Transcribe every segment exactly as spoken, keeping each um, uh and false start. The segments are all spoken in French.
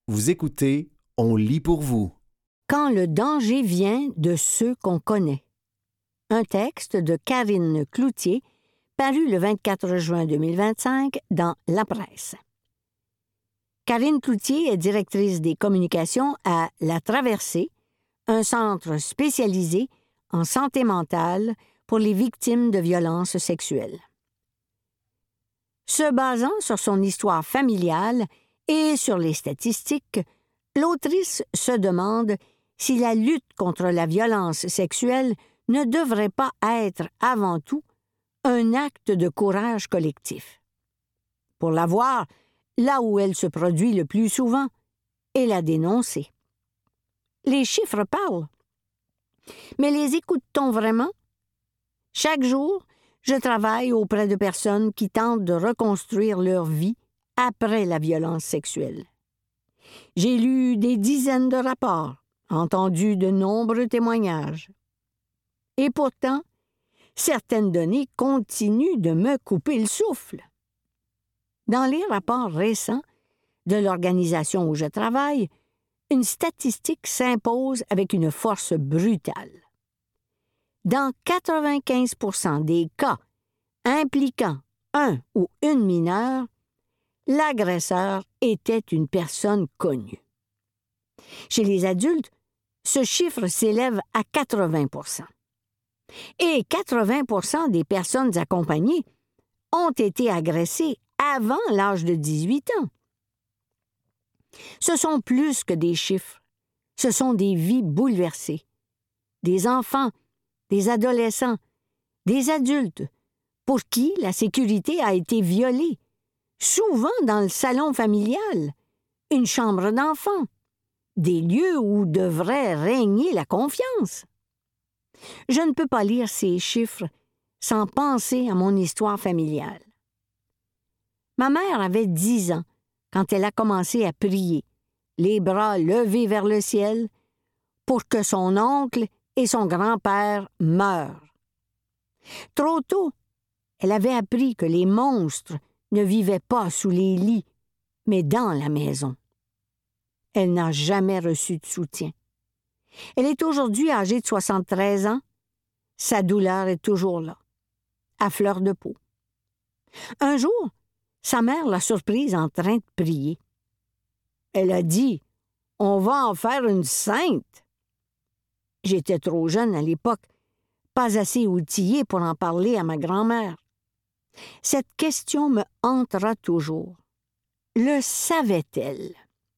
Vous écoutez, on lit pour vous. Quand le danger vient de ceux qu'on connaît. Un texte de Karine Cloutier, paru le vingt-quatre juin deux mille vingt-cinq dans La Presse. Karine Cloutier est directrice des communications à La Traversée, un centre spécialisé en santé mentale pour les victimes de violences sexuelles. Se basant sur son histoire familiale et sur les statistiques, l'autrice se demande si la lutte contre la violence sexuelle ne devrait pas être avant tout un acte de courage collectif. Pour la voir là où elle se produit le plus souvent et la dénoncer. Les chiffres parlent. Mais les écoute-t-on vraiment? Chaque jour, je travaille auprès de personnes qui tentent de reconstruire leur vie après la violence sexuelle. J'ai lu des dizaines de rapports, entendu de nombreux témoignages. Et pourtant, certaines données continuent de me couper le souffle. Dans les rapports récents de l'organisation où je travaille, une statistique s'impose avec une force brutale. Dans quatre-vingt-quinze pour cent des cas impliquant un ou une mineure, l'agresseur était une personne connue. Chez les adultes, ce chiffre s'élève à quatre-vingts pour cent. Et quatre-vingts pour cent des personnes accompagnées ont été agressées avant l'âge de dix-huit ans. Ce sont plus que des chiffres. Ce sont des vies bouleversées. Des enfants, des adolescents, des adultes pour qui la sécurité a été violée, souvent dans le salon familial, une chambre d'enfant, des lieux où devrait régner la confiance. Je ne peux pas lire ces chiffres sans penser à mon histoire familiale. Ma mère avait dix ans quand elle a commencé à prier, les bras levés vers le ciel, pour que son oncle et son grand-père meurent. Trop tôt, elle avait appris que les monstres ne vivaient pas sous les lits, mais dans la maison. Elle n'a jamais reçu de soutien. Elle est aujourd'hui âgée de soixante-treize ans. Sa douleur est toujours là, à fleur de peau. Un jour, sa mère l'a surprise en train de prier. Elle a dit « On va en faire une sainte ». J'étais trop jeune à l'époque, pas assez outillée pour en parler à ma grand-mère. Cette question me hantera toujours. Le savait-elle?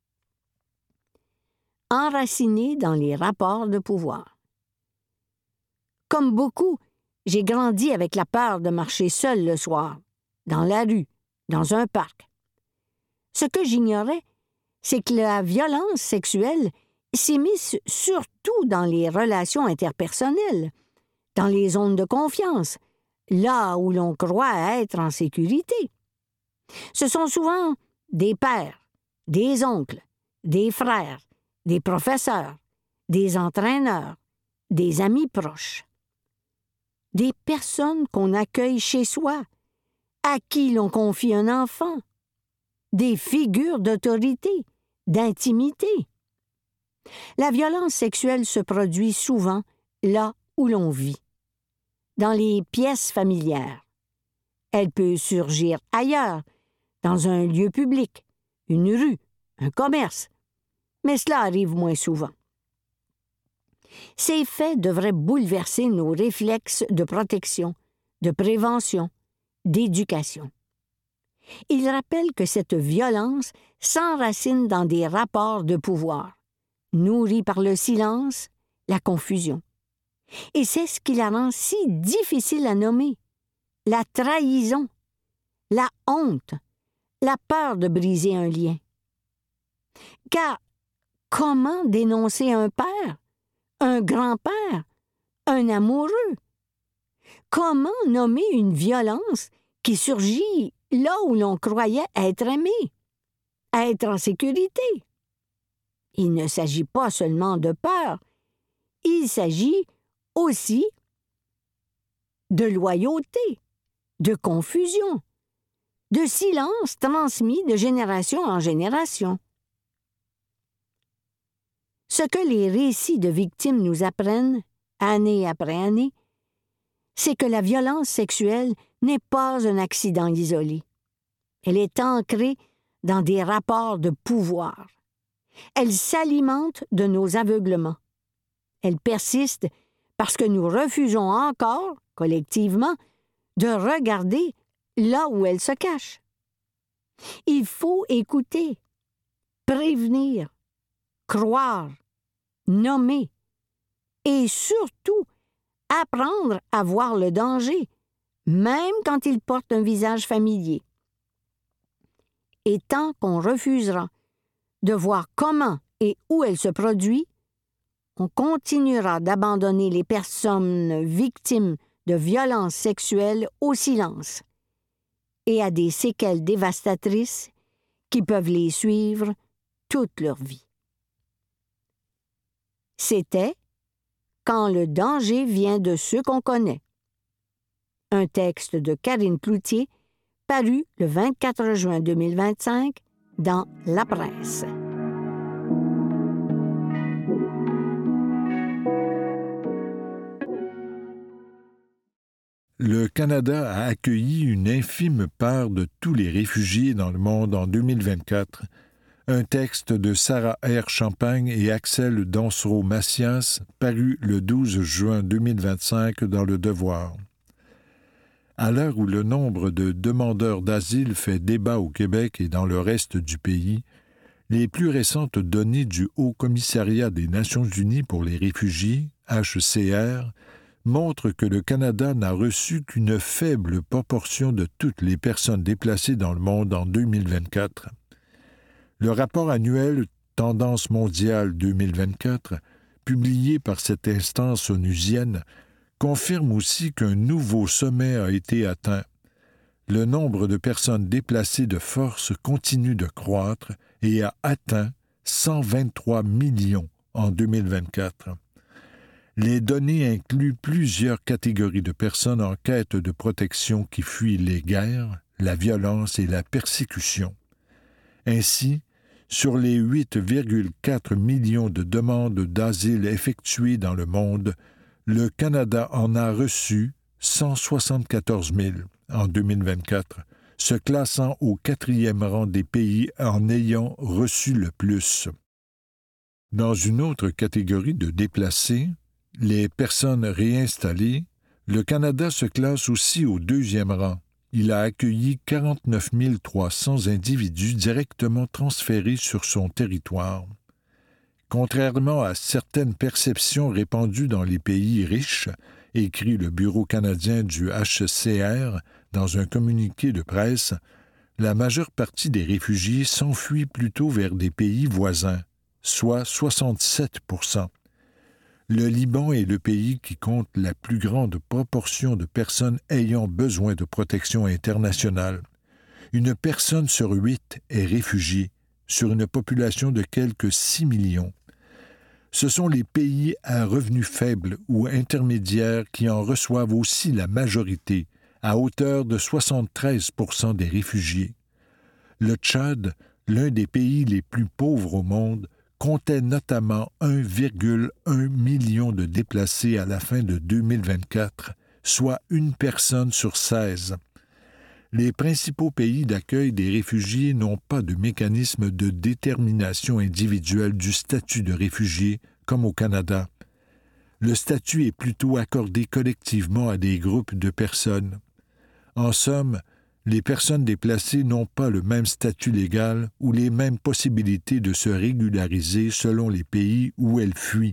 Enracinée dans les rapports de pouvoir. Comme beaucoup, j'ai grandi avec la peur de marcher seule le soir, dans la rue, dans un parc. Ce que j'ignorais, c'est que la violence sexuelle s'immisce surtout dans les relations interpersonnelles, dans les zones de confiance, là où l'on croit être en sécurité. Ce sont souvent des pères, des oncles, des frères, des professeurs, des entraîneurs, des amis proches. Des personnes qu'on accueille chez soi, à qui l'on confie un enfant, des figures d'autorité, d'intimité. La violence sexuelle se produit souvent là où l'on vit, dans les pièces familières. Elle peut surgir ailleurs, dans un lieu public, une rue, un commerce, mais cela arrive moins souvent. Ces faits devraient bouleverser nos réflexes de protection, de prévention, d'éducation. Ils rappellent que cette violence s'enracine dans des rapports de pouvoir, nourris par le silence, la confusion. Et c'est ce qui la rend si difficile à nommer. La trahison, la honte, la peur de briser un lien. Car comment dénoncer un père, un grand-père, un amoureux? Comment nommer une violence qui surgit là où l'on croyait être aimé, être en sécurité? Il ne s'agit pas seulement de peur, il s'agit aussi de loyauté, de confusion, de silence transmis de génération en génération. Ce que les récits de victimes nous apprennent, année après année, c'est que la violence sexuelle n'est pas un accident isolé. Elle est ancrée dans des rapports de pouvoir. Elle s'alimente de nos aveuglements. Elle persiste parce que nous refusons encore, collectivement, de regarder là où elle se cache. Il faut écouter, prévenir, croire, nommer et surtout apprendre à voir le danger, même quand il porte un visage familier. Et tant qu'on refusera de voir comment et où elle se produit, on continuera d'abandonner les personnes victimes de violences sexuelles au silence et à des séquelles dévastatrices qui peuvent les suivre toute leur vie. C'était « Quand le danger vient de ceux qu'on connaît ». Un texte de Karine Cloutier, paru le vingt-quatre juin deux mille vingt-cinq dans La Presse. Le Canada a accueilli une infime part de tous les réfugiés dans le monde en deux mille vingt-quatre. Un texte de Sarah R. Champagne et Axel Dansereau-Macias, paru le douze juin deux mille vingt-cinq dans Le Devoir. À l'heure où le nombre de demandeurs d'asile fait débat au Québec et dans le reste du pays, les plus récentes données du Haut-Commissariat des Nations unies pour les réfugiés, H C R, montrent que le Canada n'a reçu qu'une faible proportion de toutes les personnes déplacées dans le monde en deux mille vingt-quatre. Le rapport annuel Tendance mondiale deux mille vingt-quatre, publié par cette instance onusienne, confirme aussi qu'un nouveau sommet a été atteint. Le nombre de personnes déplacées de force continue de croître et a atteint cent vingt-trois millions en deux mille vingt-quatre. Les données incluent plusieurs catégories de personnes en quête de protection qui fuient les guerres, la violence et la persécution. Ainsi, sur les huit virgule quatre millions de demandes d'asile effectuées dans le monde, le Canada en a reçu cent soixante-quatorze mille en deux mille vingt-quatre, se classant au quatrième rang des pays en ayant reçu le plus. Dans une autre catégorie de déplacés, les personnes réinstallées, le Canada se classe aussi au deuxième rang. Il a accueilli quarante-neuf mille trois cents individus directement transférés sur son territoire. Contrairement à certaines perceptions répandues dans les pays riches, écrit le Bureau canadien du H C R dans un communiqué de presse, la majeure partie des réfugiés s'enfuit plutôt vers des pays voisins, soit soixante-sept pour cent. Le Liban est le pays qui compte la plus grande proportion de personnes ayant besoin de protection internationale. Une personne sur huit est réfugiée, sur une population de quelques six millions. Ce sont les pays à revenus faibles ou intermédiaires qui en reçoivent aussi la majorité, à hauteur de soixante-treize pour cent des réfugiés. Le Tchad, l'un des pays les plus pauvres au monde, comptait notamment un virgule un million de déplacés à la fin de deux mille vingt-quatre, soit une personne sur seize. Les principaux pays d'accueil des réfugiés n'ont pas de mécanisme de détermination individuelle du statut de réfugié, comme au Canada. Le statut est plutôt accordé collectivement à des groupes de personnes. En somme, les personnes déplacées n'ont pas le même statut légal ou les mêmes possibilités de se régulariser selon les pays où elles fuient.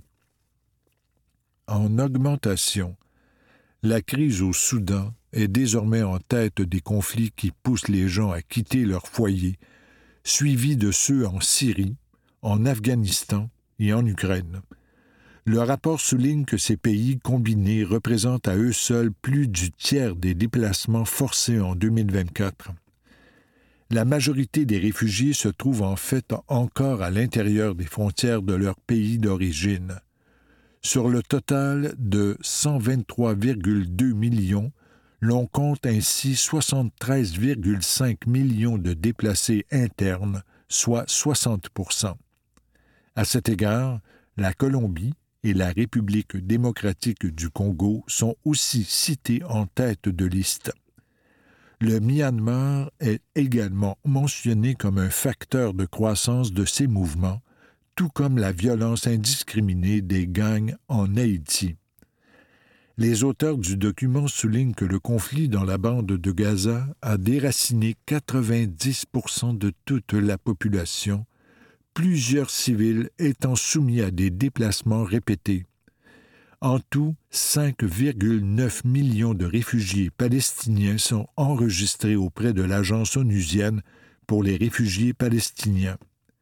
En augmentation, la crise au Soudan est désormais en tête des conflits qui poussent les gens à quitter leur foyer, suivis de ceux en Syrie, en Afghanistan et en Ukraine. Le rapport souligne que ces pays combinés représentent à eux seuls plus du tiers des déplacements forcés en deux mille vingt-quatre. La majorité des réfugiés se trouvent en fait encore à l'intérieur des frontières de leur pays d'origine. Sur le total de cent vingt-trois virgule deux millions, l'on compte ainsi soixante-treize virgule cinq millions de déplacés internes, soit soixante pour cent. À cet égard, la Colombie et la République démocratique du Congo sont aussi cités en tête de liste. Le Myanmar est également mentionné comme un facteur de croissance de ces mouvements, tout comme la violence indiscriminée des gangs en Haïti. Les auteurs du document soulignent que le conflit dans la bande de Gaza a déraciné quatre-vingt-dix pour cent de toute la population, plusieurs civils étant soumis à des déplacements répétés. En tout, cinq virgule neuf millions de réfugiés palestiniens sont enregistrés auprès de l'Agence onusienne pour les réfugiés palestiniens.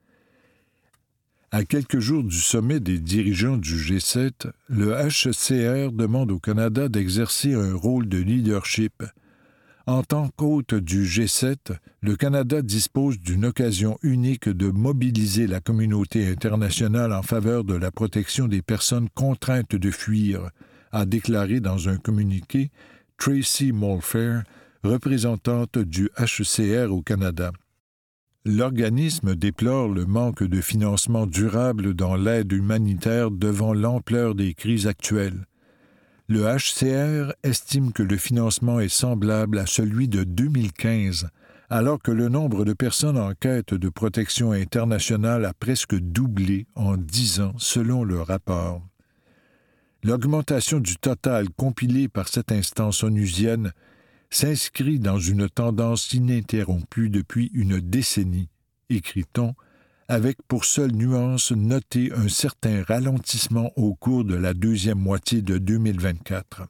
À quelques jours du sommet des dirigeants du G sept, le H C R demande au Canada d'exercer un rôle de leadership. En tant qu'hôte du G sept, le Canada dispose d'une occasion unique de mobiliser la communauté internationale en faveur de la protection des personnes contraintes de fuir, a déclaré dans un communiqué Tracy Mulfair, représentante du H C R au Canada. L'organisme déplore le manque de financement durable dans l'aide humanitaire devant l'ampleur des crises actuelles. Le H C R estime que le financement est semblable à celui de deux mille quinze, alors que le nombre de personnes en quête de protection internationale a presque doublé en dix ans selon le rapport. L'augmentation du total compilé par cette instance onusienne s'inscrit dans une tendance ininterrompue depuis une décennie, écrit-on, avec pour seule nuance noter un certain ralentissement au cours de la deuxième moitié de deux mille vingt-quatre.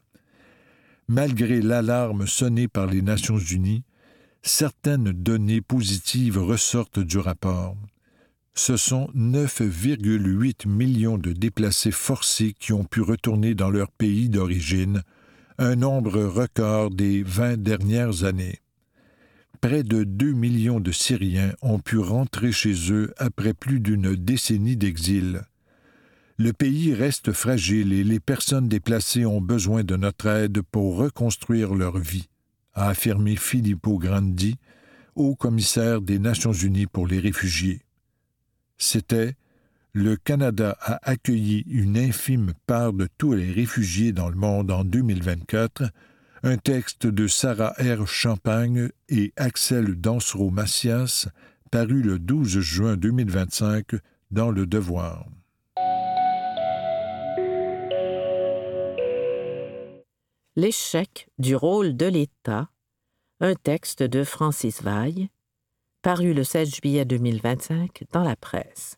Malgré l'alarme sonnée par les Nations unies, certaines données positives ressortent du rapport. Ce sont neuf virgule huit millions de déplacés forcés qui ont pu retourner dans leur pays d'origine, un nombre record des vingt dernières années. Près de deux millions de Syriens ont pu rentrer chez eux après plus d'une décennie d'exil. Le pays reste fragile et les personnes déplacées ont besoin de notre aide pour reconstruire leur vie, a affirmé Filippo Grandi, haut commissaire des Nations unies pour les réfugiés. C'était « Le Canada a accueilli une infime part de tous les réfugiés dans le monde en deux mille vingt-quatre », un texte de Sarah R. Champagne et Axel Dansreau-Macias, paru le douze juin deux mille vingt-cinq dans Le Devoir. L'échec du rôle de l'État, un texte de Francis Vaille, paru le seize juillet deux mille vingt-cinq dans la presse.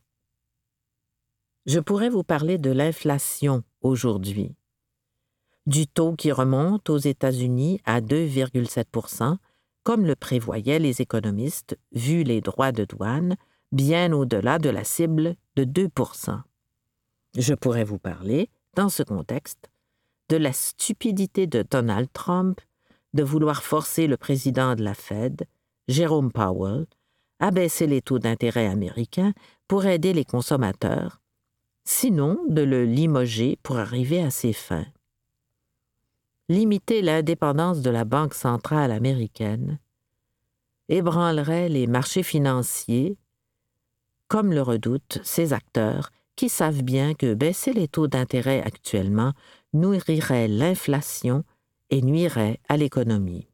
Je pourrais vous parler de l'inflation aujourd'hui, du taux qui remonte aux États-Unis à deux virgule sept pour cent, comme le prévoyaient les économistes, vu les droits de douane, bien au-delà de la cible de deux pour cent. Je pourrais vous parler, dans ce contexte, de la stupidité de Donald Trump de vouloir forcer le président de la Fed, Jerome Powell, à baisser les taux d'intérêt américains pour aider les consommateurs, sinon de le limoger pour arriver à ses fins. Limiter l'indépendance de la Banque centrale américaine ébranlerait les marchés financiers, comme le redoutent ces acteurs qui savent bien que baisser les taux d'intérêt actuellement nourrirait l'inflation et nuirait à l'économie.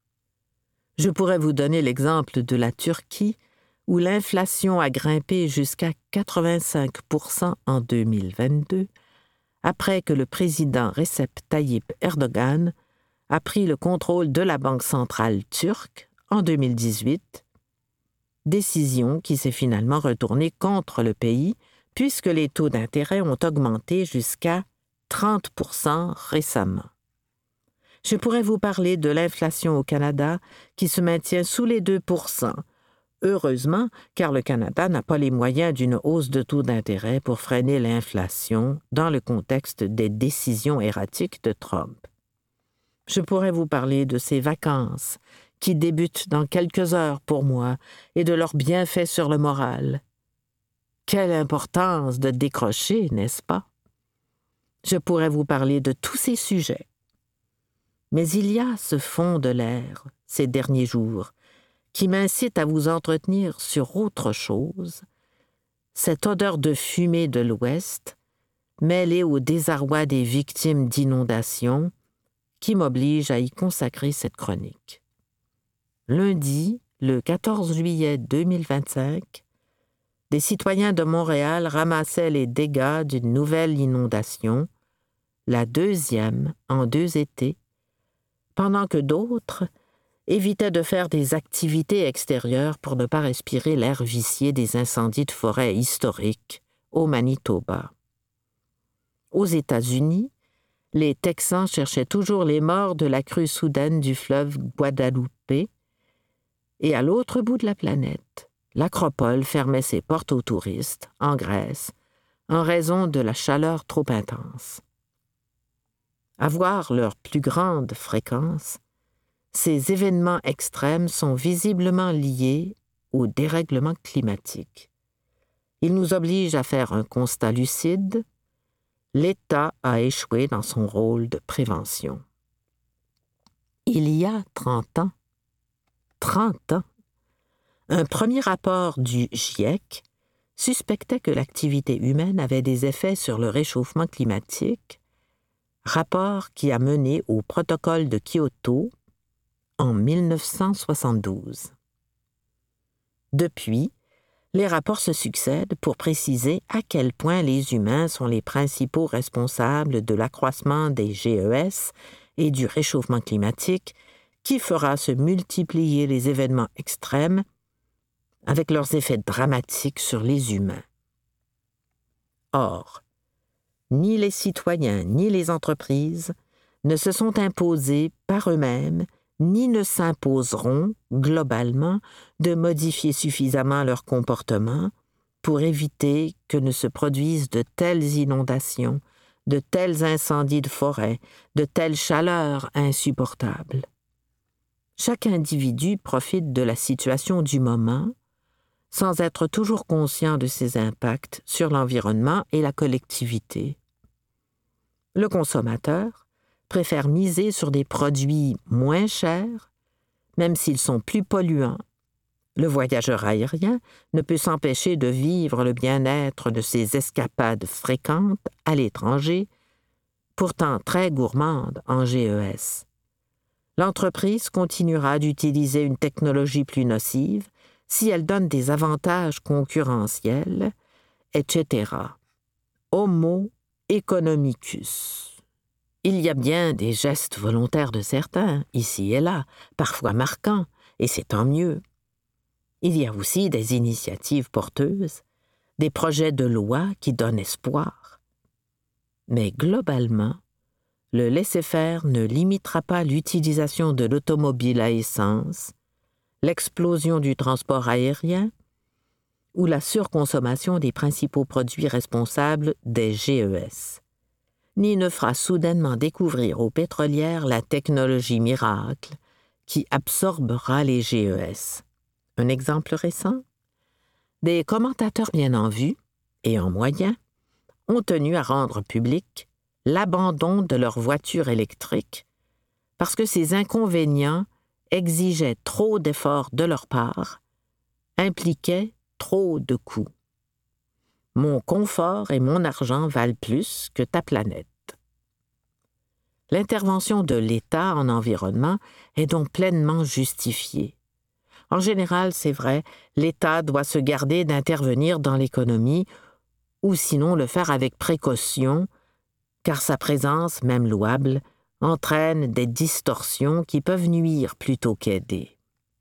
Je pourrais vous donner l'exemple de la Turquie, où l'inflation a grimpé jusqu'à quatre-vingt-cinq pour cent en deux mille vingt-deux, après que le président Recep Tayyip Erdogan a pris le contrôle de la Banque centrale turque en deux mille dix-huit, décision qui s'est finalement retournée contre le pays puisque les taux d'intérêt ont augmenté jusqu'à trente pour cent récemment. Je pourrais vous parler de l'inflation au Canada qui se maintient sous les deux pour cent, heureusement car le Canada n'a pas les moyens d'une hausse de taux d'intérêt pour freiner l'inflation dans le contexte des décisions erratiques de Trump. Je pourrais vous parler de ces vacances qui débutent dans quelques heures pour moi et de leurs bienfaits sur le moral. Quelle importance de décrocher, n'est-ce pas? Je pourrais vous parler de tous ces sujets. Mais il y a ce fond de l'air, ces derniers jours, qui m'incite à vous entretenir sur autre chose, cette odeur de fumée de l'Ouest mêlé au désarroi des victimes d'inondations, qui m'oblige à y consacrer cette chronique. Lundi, le quatorze juillet deux mille vingt-cinq, des citoyens de Montréal ramassaient les dégâts d'une nouvelle inondation, la deuxième en deux étés, pendant que d'autres évitaient de faire des activités extérieures pour ne pas respirer l'air vicié des incendies de forêt historiques au Manitoba. Aux États-Unis, les Texans cherchaient toujours les morts de la crue soudaine du fleuve Guadalupe, et à l'autre bout de la planète, l'Acropole fermait ses portes aux touristes, en Grèce, en raison de la chaleur trop intense. À voir leur plus grande fréquence, ces événements extrêmes sont visiblement liés au dérèglement climatique. Ils nous obligent à faire un constat lucide. L'État a échoué dans son rôle de prévention. Il y a trente ans, trente ans, un premier rapport du GIEC suspectait que l'activité humaine avait des effets sur le réchauffement climatique, rapport qui a mené au protocole de Kyoto en mille neuf cent soixante-douze. Depuis, les rapports se succèdent pour préciser à quel point les humains sont les principaux responsables de l'accroissement des G E S et du réchauffement climatique qui fera se multiplier les événements extrêmes avec leurs effets dramatiques sur les humains. Or, ni les citoyens ni les entreprises ne se sont imposés par eux-mêmes ni ne s'imposeront, globalement, de modifier suffisamment leur comportement pour éviter que ne se produisent de telles inondations, de tels incendies de forêt, de telles chaleurs insupportables. Chaque individu profite de la situation du moment sans être toujours conscient de ses impacts sur l'environnement et la collectivité. Le consommateur préfère miser sur des produits moins chers, même s'ils sont plus polluants. Le voyageur aérien ne peut s'empêcher de vivre le bien-être de ses escapades fréquentes à l'étranger, pourtant très gourmandes en G E S. L'entreprise continuera d'utiliser une technologie plus nocive si elle donne des avantages concurrentiels, et cetera. Homo economicus. Il y a bien des gestes volontaires de certains, ici et là, parfois marquants, et c'est tant mieux. Il y a aussi des initiatives porteuses, des projets de loi qui donnent espoir. Mais globalement, le laisser-faire ne limitera pas l'utilisation de l'automobile à essence, l'explosion du transport aérien ou la surconsommation des principaux produits responsables des G E S. Ni ne fera soudainement découvrir aux pétrolières la technologie miracle qui absorbera les G E S. Un exemple récent? Des commentateurs bien en vue, et en moyen, ont tenu à rendre public l'abandon de leurs voitures électriques parce que ces inconvénients exigeaient trop d'efforts de leur part, impliquaient trop de coûts. Mon confort et mon argent valent plus que ta planète. L'intervention de l'État en environnement est donc pleinement justifiée. En général, c'est vrai, l'État doit se garder d'intervenir dans l'économie ou sinon le faire avec précaution, car sa présence, même louable, entraîne des distorsions qui peuvent nuire plutôt qu'aider.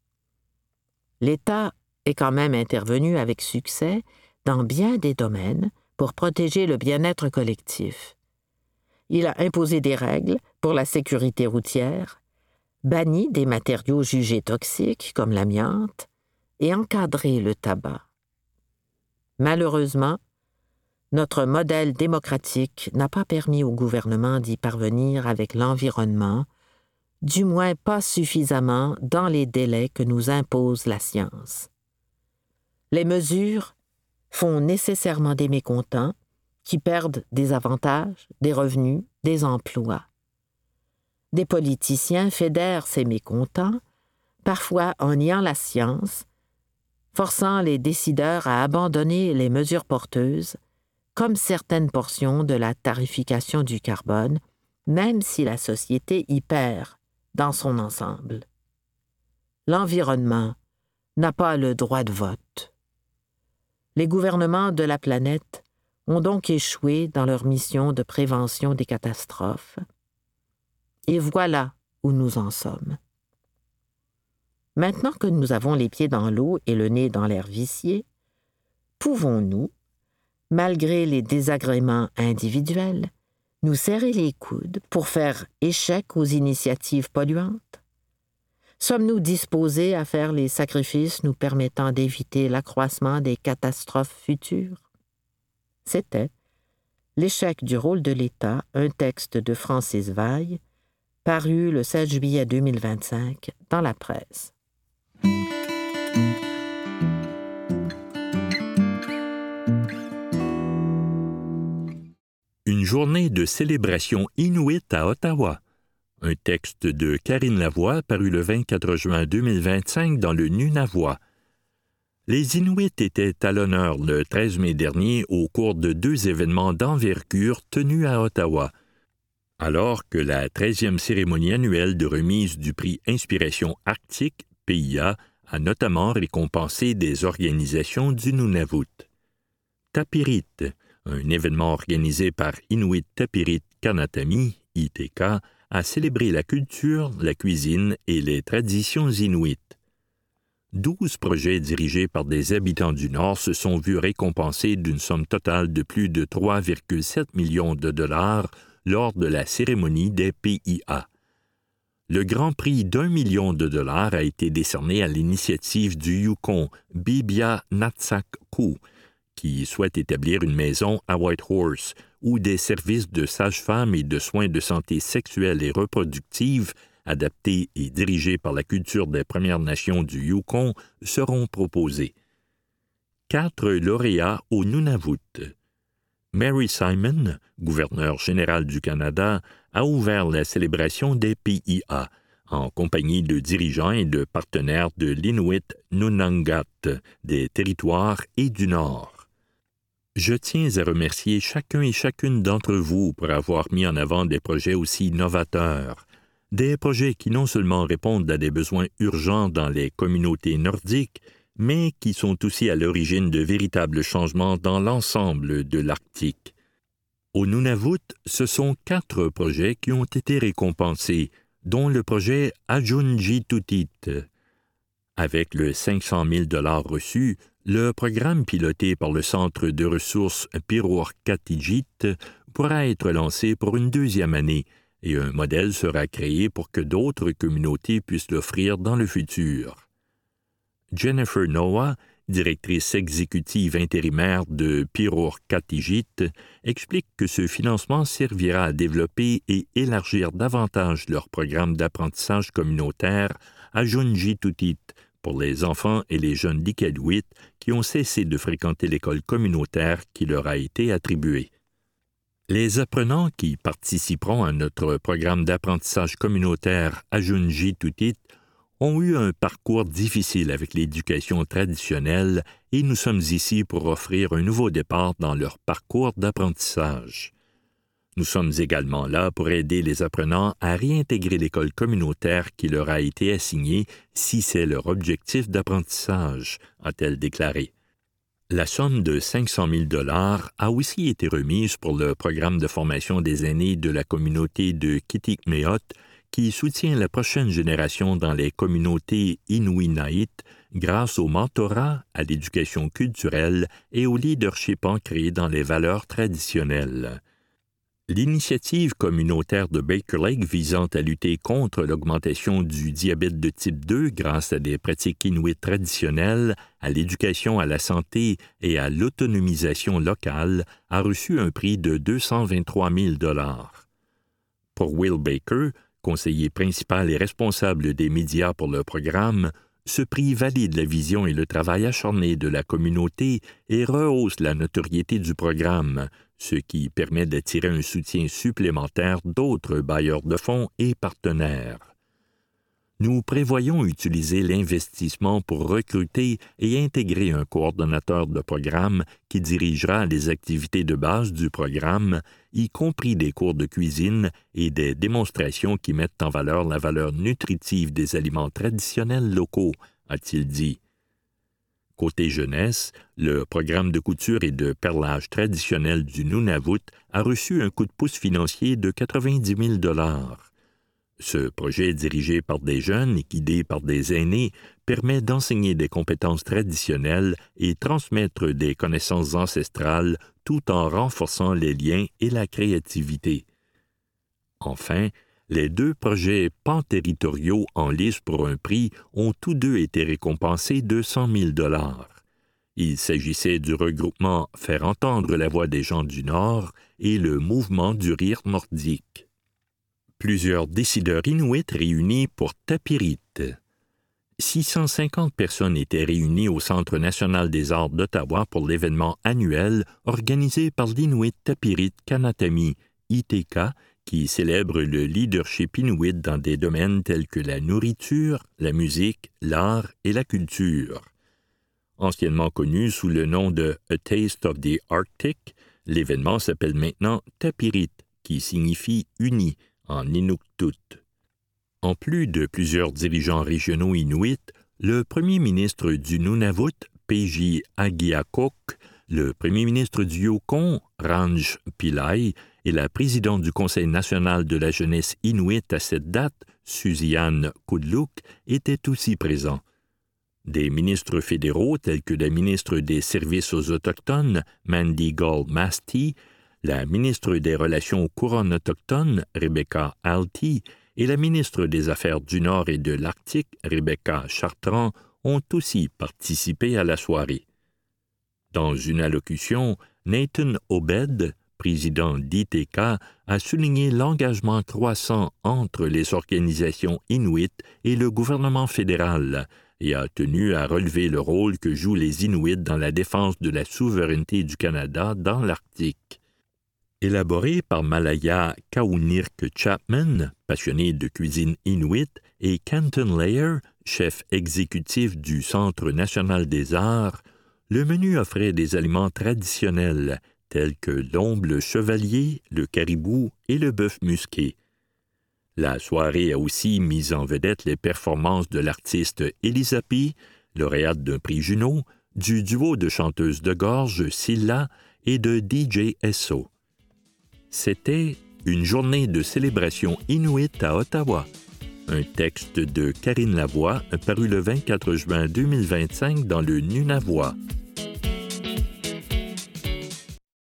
L'État est quand même intervenu avec succès dans bien des domaines pour protéger le bien-être collectif. Il a imposé des règles pour la sécurité routière, banni des matériaux jugés toxiques comme l'amiante et encadré le tabac. Malheureusement, notre modèle démocratique n'a pas permis au gouvernement d'y parvenir avec l'environnement, du moins pas suffisamment dans les délais que nous impose la science. Les mesures font nécessairement des mécontents qui perdent des avantages, des revenus, des emplois. Des politiciens fédèrent ces mécontents, parfois en niant la science, forçant les décideurs à abandonner les mesures porteuses, comme certaines portions de la tarification du carbone, même si la société y perd dans son ensemble. L'environnement n'a pas le droit de vote. Les gouvernements de la planète ont donc échoué dans leur mission de prévention des catastrophes. Et voilà où nous en sommes. Maintenant que nous avons les pieds dans l'eau et le nez dans l'air vicié, pouvons-nous, malgré les désagréments individuels, nous serrer les coudes pour faire échec aux initiatives polluantes? Sommes-nous disposés à faire les sacrifices nous permettant d'éviter l'accroissement des catastrophes futures? C'était L'échec du rôle de l'État, un texte de Francis Vaille, paru le seize juillet deux mille vingt-cinq dans la presse. Une journée de célébration inuite à Ottawa. Un texte de Karine Lavoie paru le vingt-quatre juin deux mille vingt-cinq dans le Nunavut. Les Inuits étaient à l'honneur le treize mai dernier au cours de deux événements d'envergure tenus à Ottawa. Alors que la treizième cérémonie annuelle de remise du prix Inspiration Arctique, P I A, a notamment récompensé des organisations du Nunavut. Tapirit, un événement organisé par Inuit Tapirit Kanatami, I T K, a célébré la culture, la cuisine et les traditions inuites. Douze projets dirigés par des habitants du Nord se sont vus récompensés d'une somme totale de plus de trois virgule sept millions de dollars lors de la cérémonie des P I A. Le grand prix d'un million de dollars a été décerné à l'initiative du Yukon, Bibia Natsak-Ku, qui souhaite établir une maison à Whitehorse, où des services de sage-femme et de soins de santé sexuelle et reproductive, adaptés et dirigés par la culture des Premières Nations du Yukon, seront proposés. Quatre lauréats au Nunavut. Mary Simon, gouverneure générale du Canada, a ouvert la célébration des P I A, en compagnie de dirigeants et de partenaires de l'Inuit Nunangat, des territoires et du Nord. Je tiens à remercier chacun et chacune d'entre vous pour avoir mis en avant des projets aussi novateurs, des projets qui non seulement répondent à des besoins urgents dans les communautés nordiques, mais qui sont aussi à l'origine de véritables changements dans l'ensemble de l'Arctique. Au Nunavut, ce sont quatre projets qui ont été récompensés, dont le projet Ajunjitutit. Avec le cinq cent mille dollars reçus, le programme piloté par le Centre de ressources Pirurqattigiit pourra être lancé pour une deuxième année et un modèle sera créé pour que d'autres communautés puissent l'offrir dans le futur. Jennifer Noah, directrice exécutive intérimaire de Pirurqattigiit, explique que ce financement servira à développer et élargir davantage leur programme d'apprentissage communautaire Ajunjitutit pour les enfants et les jeunes d'Iqaluit qui ont cessé de fréquenter l'école communautaire qui leur a été attribuée. Les apprenants qui participeront à notre programme d'apprentissage communautaire Ajunjitutit ont eu un parcours difficile avec l'éducation traditionnelle et nous sommes ici pour offrir un nouveau départ dans leur parcours d'apprentissage. Nous sommes également là pour aider les apprenants à réintégrer l'école communautaire qui leur a été assignée si c'est leur objectif d'apprentissage, a-t-elle déclaré. La somme de cinq cent mille dollars a aussi été remise pour le programme de formation des aînés de la communauté de Kitikmeot qui soutient la prochaine génération dans les communautés Inuit grâce au mentorat, à l'éducation culturelle et au leadership ancré dans les valeurs traditionnelles. L'initiative communautaire de Baker Lake visant à lutter contre l'augmentation du diabète de type deux grâce à des pratiques inuites traditionnelles, à l'éducation à la santé et à l'autonomisation locale a reçu un prix de deux cent vingt-trois mille dollars. Pour Will Baker, conseiller principal et responsable des médias pour le programme, ce prix valide la vision et le travail acharné de la communauté et rehausse la notoriété du programme, ce qui permet d'attirer un soutien supplémentaire d'autres bailleurs de fonds et partenaires. Nous prévoyons utiliser l'investissement pour recruter et intégrer un coordonnateur de programme qui dirigera les activités de base du programme, y compris des cours de cuisine et des démonstrations qui mettent en valeur la valeur nutritive des aliments traditionnels locaux, a-t-il dit. Côté jeunesse, le programme de couture et de perlage traditionnel du Nunavut a reçu un coup de pouce financier de quatre-vingt-dix mille dollars. Ce projet dirigé par des jeunes et guidé par des aînés permet d'enseigner des compétences traditionnelles et transmettre des connaissances ancestrales tout en renforçant les liens et la créativité. Enfin, les deux projets panterritoriaux en lice pour un prix ont tous deux été récompensés de cent mille dollars. Il s'agissait du regroupement Faire entendre la voix des gens du Nord et le mouvement du rire nordique. Plusieurs décideurs inuits réunis pour Tapirit. six cent cinquante personnes étaient réunies au Centre national des arts d'Ottawa pour l'événement annuel organisé par l'Inuit Tapirit Kanatami, I T K, qui célèbre le leadership inuit dans des domaines tels que la nourriture, la musique, l'art et la culture. Anciennement connu sous le nom de A Taste of the Arctic, l'événement s'appelle maintenant Tapirit, qui signifie « uni » en Inuktitut. En plus de plusieurs dirigeants régionaux inuits, le premier ministre du Nunavut, P J Agiakok, le premier ministre du Yukon, Ranj Pillai, et la présidente du Conseil national de la jeunesse inuite à cette date, Susiane Kudluk, étaient aussi présents. Des ministres fédéraux tels que la ministre des Services aux Autochtones, Mandy Gold-Masti, la ministre des Relations aux couronnes autochtones, Rebecca Alty, et la ministre des Affaires du Nord et de l'Arctique, Rebecca Chartrand, ont aussi participé à la soirée. Dans une allocution, Nathan Obed, président d'I T K, a souligné l'engagement croissant entre les organisations inuites et le gouvernement fédéral et a tenu à relever le rôle que jouent les Inuits dans la défense de la souveraineté du Canada dans l'Arctique. Élaboré par Malaya Kaunirk Chapman, passionné de cuisine inuite, et Kenton Layer, chef exécutif du Centre national des arts, le menu offrait des aliments traditionnels tels que l'omble chevalier, le caribou et le bœuf musqué. La soirée a aussi mis en vedette les performances de l'artiste Elisa P., lauréate d'un prix Juno, du duo de chanteuses de gorge Silla et de D J Esso. C'était une journée de célébration inuite à Ottawa. Un texte de Karine Lavoie paru le vingt-quatre juin deux mille vingt-cinq dans le Nunavut.